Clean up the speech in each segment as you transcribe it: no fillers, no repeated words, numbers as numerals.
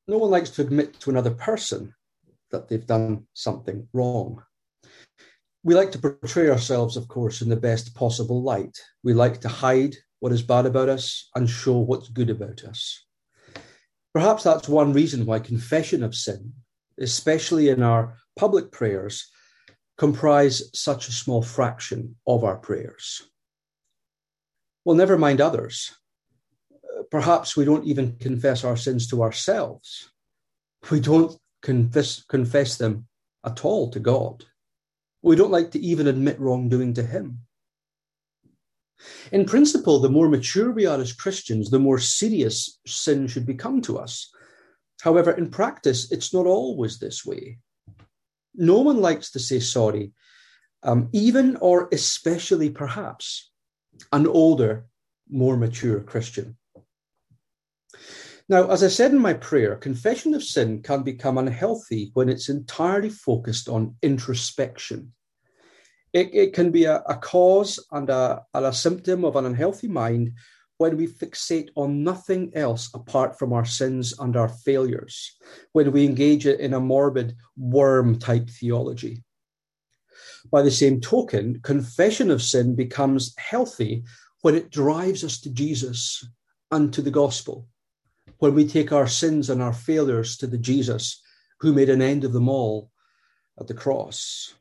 No one likes to admit to another person that they've done something wrong. We like to portray ourselves, of course, in the best possible light. We like to hide what is bad about us and show what's good about us. Perhaps that's one reason why confession of sin, especially in our public prayers, comprise such a small fraction of our prayers. Well, never mind others. Perhaps we don't even confess our sins to ourselves. We don't confess them at all to God. We don't like to even admit wrongdoing to him. In principle, the more mature we are as Christians, the more serious sin should become to us. However, in practice, it's not always this way. No one likes to say sorry, even or especially perhaps an older, more mature Christian. Now, as I said in my prayer, confession of sin can become unhealthy when it's entirely focused on introspection. It can be a cause and a symptom of an unhealthy mind when we fixate on nothing else apart from our sins and our failures, when we engage in a morbid worm-type theology. By the same token, confession of sin becomes healthy when it drives us to Jesus and to the gospel, when we take our sins and our failures to the Jesus who made an end of them all at the cross.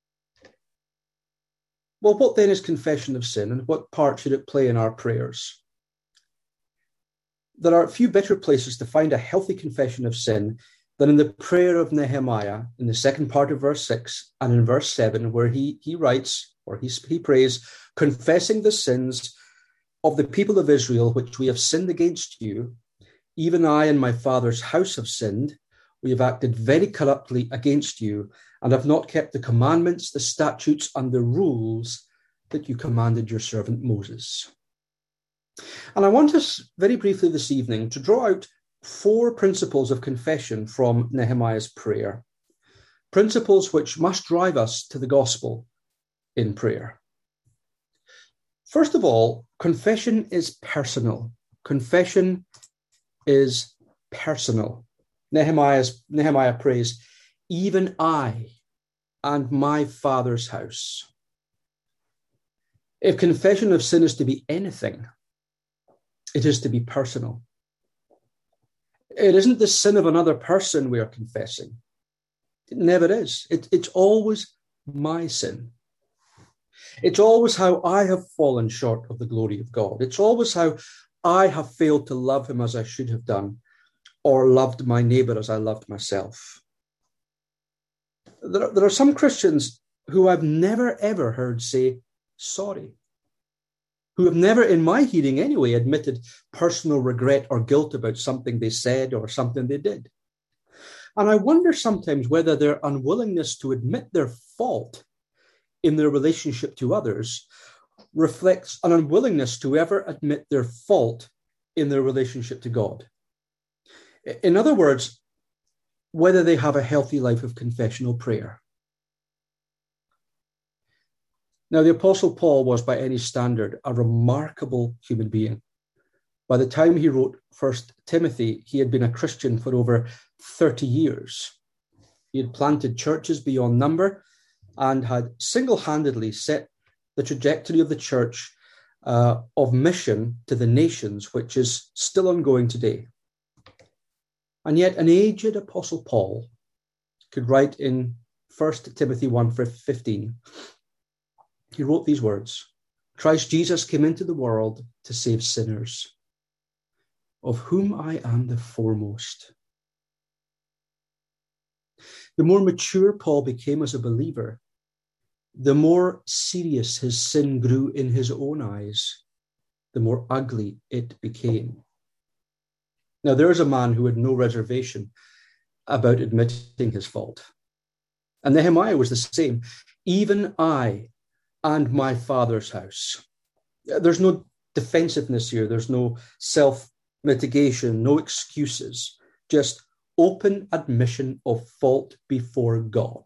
Well, what then is confession of sin, and what part should it play in our prayers? There are few better places to find a healthy confession of sin than in the prayer of Nehemiah in the second part of verse 6 and in verse 7, where he writes, or he prays, confessing the sins of the people of Israel, which we have sinned against you. Even I and my father's house have sinned. We have acted very corruptly against you and have not kept the commandments, the statutes, and the rules that you commanded your servant Moses. And I want us very briefly this evening to draw out 4 principles of confession from Nehemiah's prayer, principles which must drive us to the gospel in prayer. First of all, confession is personal. Confession is personal. Nehemiah prays, even I and my father's house. If confession of sin is to be anything, it is to be personal. It isn't the sin of another person we are confessing. It never is. It's always my sin. It's always how I have fallen short of the glory of God. It's always how I have failed to love him as I should have done, or loved my neighbor as I loved myself. There are some Christians who I've never, ever heard say sorry, who have never, in my hearing anyway, admitted personal regret or guilt about something they said or something they did. And I wonder sometimes whether their unwillingness to admit their fault in their relationship to others reflects an unwillingness to ever admit their fault in their relationship to God. In other words, whether they have a healthy life of confessional prayer. Now, the Apostle Paul was, by any standard, a remarkable human being. By the time he wrote 1 Timothy, he had been a Christian for over 30 years. He had planted churches beyond number and had single-handedly set the trajectory of the church of mission to the nations, which is still ongoing today. And yet an aged Apostle Paul could write in 1 Timothy 1:15, he wrote these words, Christ Jesus came into the world to save sinners, of whom I am the foremost. The more mature Paul became as a believer, the more serious his sin grew in his own eyes, the more ugly it became. Now, there's a man who had no reservation about admitting his fault. And Nehemiah was the same. Even I and my father's house. There's no defensiveness here. There's no self-mitigation, no excuses, just open admission of fault before God.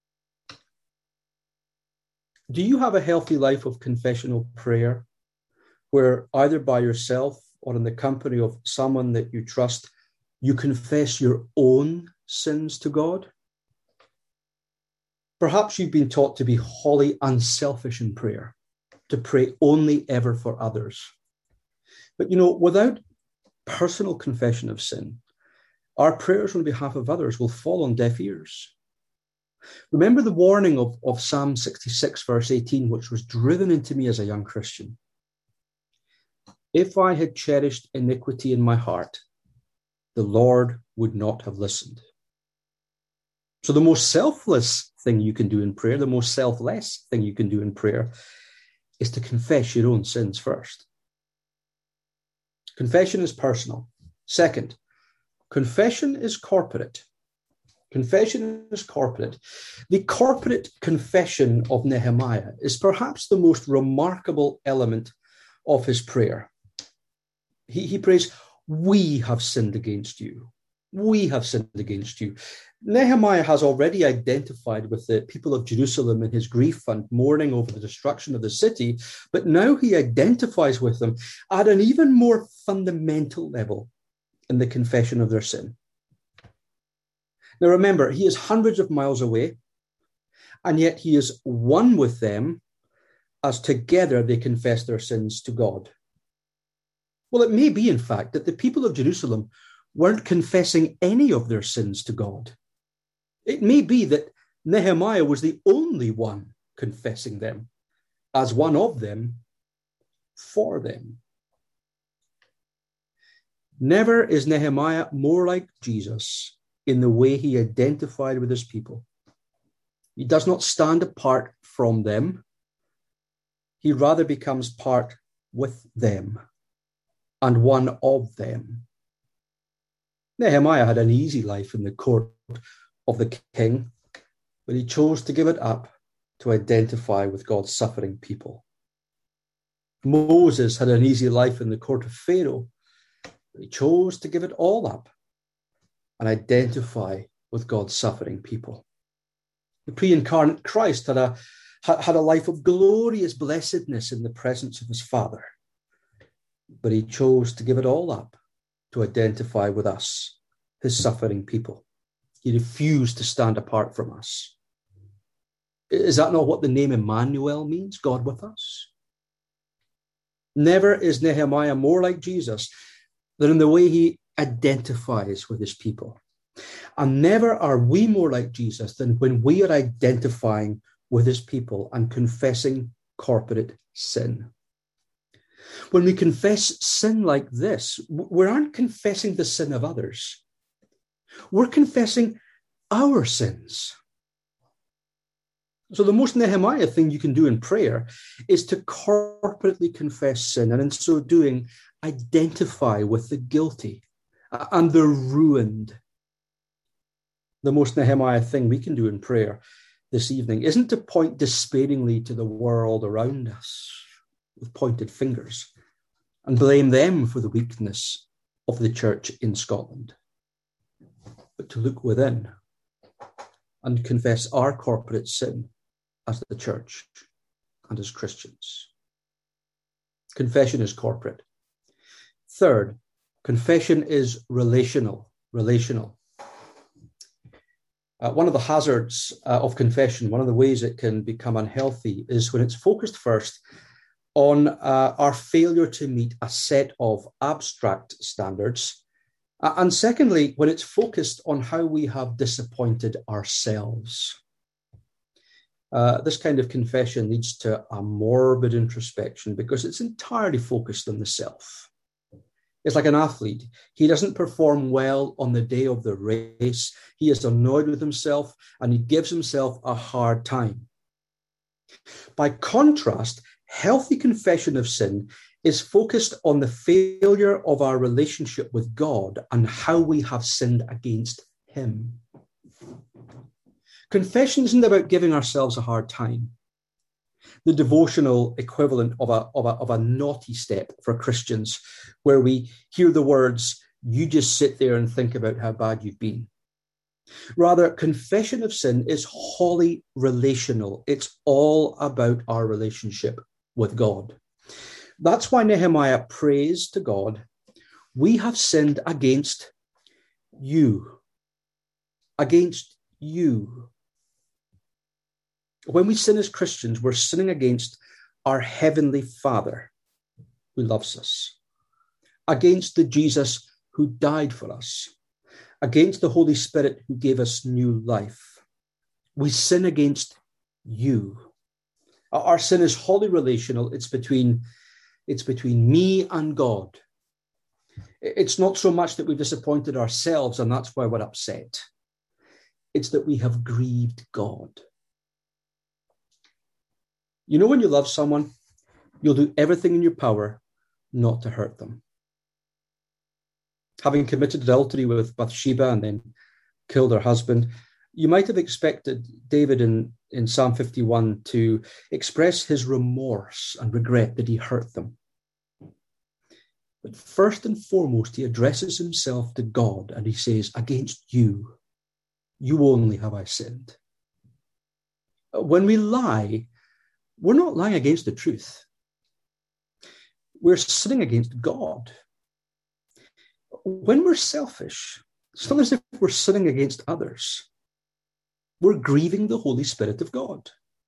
Do you have a healthy life of confessional prayer where either by yourself or in the company of someone that you trust, You confess your own sins to God. Perhaps you've been taught to be wholly unselfish in prayer, to pray only ever for others. But without personal confession of sin, our prayers on behalf of others will fall on deaf ears. Remember the warning of Psalm 66, verse 18, which was driven into me as a young Christian. If I had cherished iniquity in my heart, the Lord would not have listened. So the most selfless thing you can do in prayer, the most selfless thing you can do in prayer, is to confess your own sins first. Confession is personal. Second, confession is corporate. Confession is corporate. The corporate confession of Nehemiah is perhaps the most remarkable element of his prayer. He prays, "We have sinned against you. We have sinned against you." Nehemiah has already identified with the people of Jerusalem in his grief and mourning over the destruction of the city, but now he identifies with them at an even more fundamental level in the confession of their sin. Now remember, he is hundreds of miles away, and yet he is one with them as together they confess their sins to God. Well, it may be, in fact, that the people of Jerusalem weren't confessing any of their sins to God. It may be that Nehemiah was the only one confessing them, as one of them, for them. Never is Nehemiah more like Jesus in the way he identified with his people. He does not stand apart from them. He rather becomes part with them and one of them. Nehemiah had an easy life in the court of the king, but he chose to give it up to identify with God's suffering people. Moses had an easy life in the court of Pharaoh, but he chose to give it all up and identify with God's suffering people. The pre-incarnate Christ had a life of glorious blessedness in the presence of his Father, but he chose to give it all up to identify with us, his suffering people. He refused to stand apart from us. Is that not what the name Emmanuel means, God with us? Never is Nehemiah more like Jesus than in the way he identifies with his people. And never are we more like Jesus than when we are identifying with his people and confessing corporate sin. When we confess sin like this, we aren't confessing the sin of others. We're confessing our sins. So the most Nehemiah thing you can do in prayer is to corporately confess sin, and in so doing, identify with the guilty and the ruined. The most Nehemiah thing we can do in prayer this evening isn't to point despairingly to the world around us with pointed fingers and blame them for the weakness of the church in Scotland, but to look within and confess our corporate sin as the church and as Christians. Confession is corporate. Third, confession is relational. One of the hazards of confession, one of the ways it can become unhealthy, is when it's focused first on our failure to meet a set of abstract standards, and secondly, when it's focused on how we have disappointed ourselves. This kind of confession leads to a morbid introspection because it's entirely focused on the self. It's like an athlete. He doesn't perform well on the day of the race. He is annoyed with himself and he gives himself a hard time. By contrast, healthy confession of sin is focused on the failure of our relationship with God and how we have sinned against him. Confession isn't about giving ourselves a hard time. The devotional equivalent of a naughty step for Christians, where we hear the words, "You just sit there and think about how bad you've been." Rather, confession of sin is wholly relational. It's all about our relationship with God. That's why Nehemiah prays to God, "We have sinned against you. Against you. When we sin as Christians, we're sinning against our Heavenly Father who loves us, against the Jesus who died for us, against the Holy Spirit who gave us new life. We sin against you. Our sin is wholly relational. It's between me and God. It's not so much that we've disappointed ourselves and that's why we're upset. It's that we have grieved God. You know, when you love someone, you'll do everything in your power not to hurt them. Having committed adultery with Bathsheba and then killed her husband, you might have expected David in Psalm 51 to express his remorse and regret that he hurt them. But first and foremost, he addresses himself to God and he says, against you only have I sinned. When we lie, we're not lying against the truth. We're sinning against God. When we're selfish, it's not as if we're sinning against others. We're grieving the Holy Spirit of God.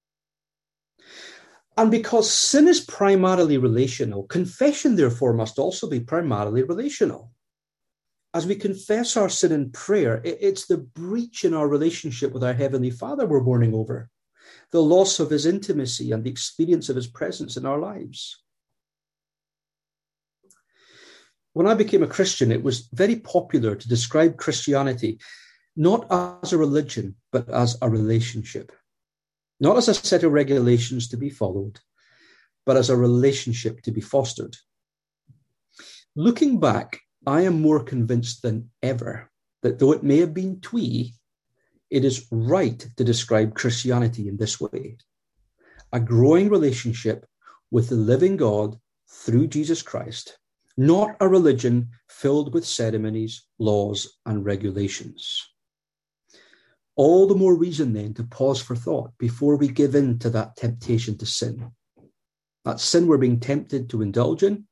And because sin is primarily relational, confession, therefore, must also be primarily relational. As we confess our sin in prayer, it's the breach in our relationship with our Heavenly Father we're mourning over, the loss of his intimacy and the experience of his presence in our lives. When I became a Christian, it was very popular to describe Christianity not as a religion, but as a relationship. Not as a set of regulations to be followed, but as a relationship to be fostered. Looking back, I am more convinced than ever that though it may have been twee, it is right to describe Christianity in this way. A growing relationship with the living God through Jesus Christ, not a religion filled with ceremonies, laws, and regulations. All the more reason then to pause for thought before we give in to that temptation to sin. That sin we're being tempted to indulge in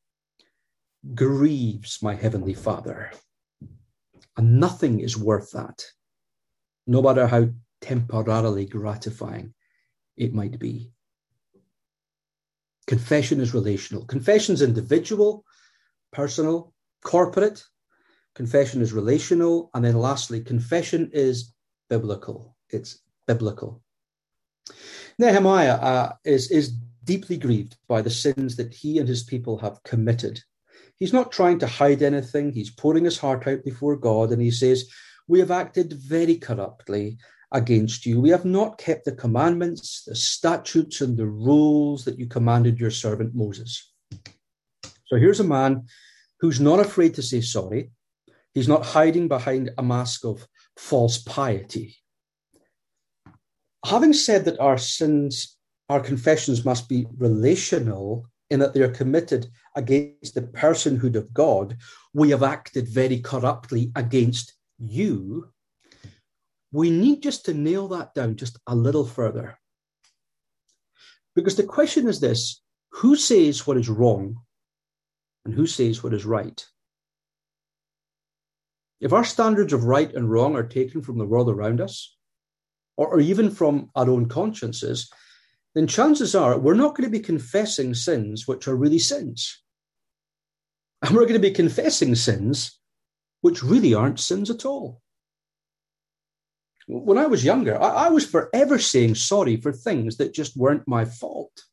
grieves my Heavenly Father. And nothing is worth that, no matter how temporarily gratifying it might be. Confession is relational. Confession is individual, personal, corporate. Confession is relational. And then lastly, confession is biblical. It's biblical. Nehemiah is deeply grieved by the sins that he and his people have committed. He's not trying to hide anything. He's pouring his heart out before God, and he says, we have acted very corruptly against you. We have not kept the commandments, the statutes, and the rules that you commanded your servant Moses. So here's a man who's not afraid to say sorry. He's not hiding behind a mask of false piety. Having said that our sins, our confessions must be relational in that they are committed against the personhood of God, we have acted very corruptly against you. We need just to nail that down just a little further. Because the question is this: who says what is wrong and who says what is right? If our standards of right and wrong are taken from the world around us, or even from our own consciences, then chances are we're not going to be confessing sins which are really sins. And we're going to be confessing sins which really aren't sins at all. When I was younger, I was forever saying sorry for things that just weren't my fault.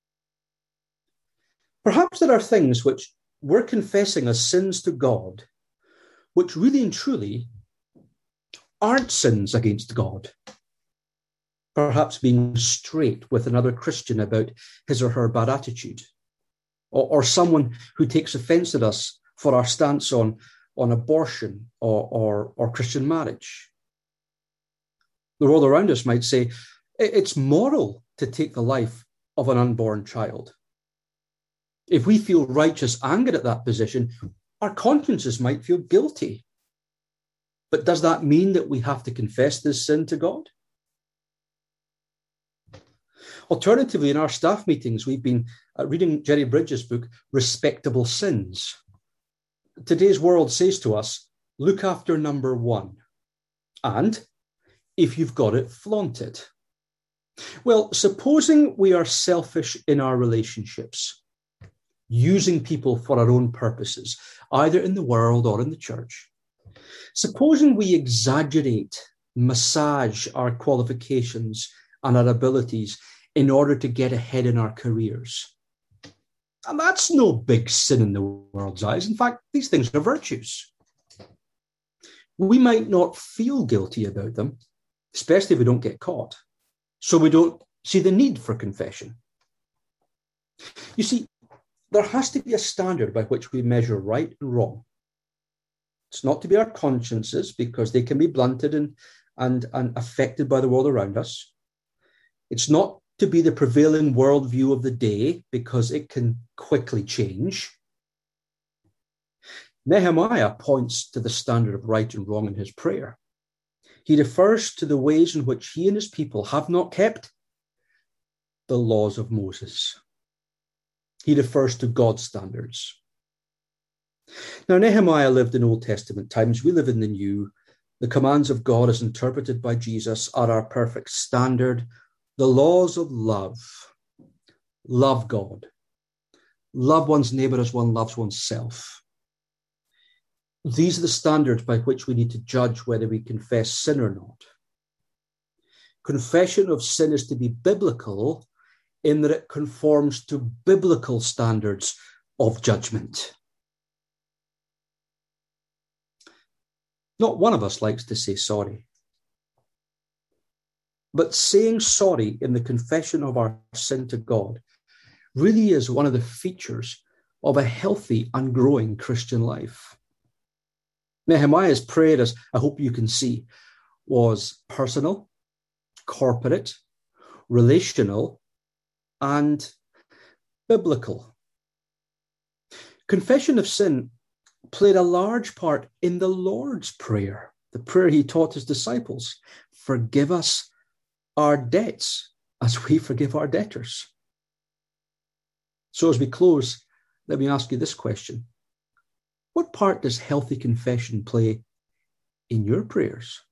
Perhaps there are things which we're confessing as sins to God, which really and truly aren't sins against God. Perhaps being straight with another Christian about his or her bad attitude, or someone who takes offense at us for our stance on abortion or Christian marriage. The world around us might say it's moral to take the life of an unborn child. If we feel righteous anger at that position, our consciences might feel guilty. But does that mean that we have to confess this sin to God? Alternatively, in our staff meetings, we've been reading Jerry Bridges' book, Respectable Sins. Today's world says to us, look after number one. And if you've got it, flaunt it. Well, supposing we are selfish in our relationships, using people for our own purposes, either in the world or in the church. Supposing we exaggerate, massage our qualifications and our abilities in order to get ahead in our careers. And that's no big sin in the world's eyes. In fact, these things are virtues. We might not feel guilty about them, especially if we don't get caught. So we don't see the need for confession. You see, there has to be a standard by which we measure right and wrong. It's not to be our consciences, because they can be blunted and affected by the world around us. It's not to be the prevailing worldview of the day, because it can quickly change. Nehemiah points to the standard of right and wrong in his prayer. He refers to the ways in which he and his people have not kept the laws of Moses. He refers to God's standards. Now, Nehemiah lived in Old Testament times. We live in the New. The commands of God, as interpreted by Jesus, are our perfect standard. The laws of love. Love God. Love one's neighbor as one loves oneself. These are the standards by which we need to judge whether we confess sin or not. Confession of sin is to be biblical in that it conforms to biblical standards of judgment. Not one of us likes to say sorry. But saying sorry in the confession of our sin to God really is one of the features of a healthy and growing Christian life. Nehemiah's prayer, as I hope you can see, was personal, corporate, relational, and biblical. Confession of sin played a large part in the Lord's Prayer, the prayer he taught his disciples. Forgive us our debts as we forgive our debtors. So as we close, let me ask you this question. What part does healthy confession play in your prayers?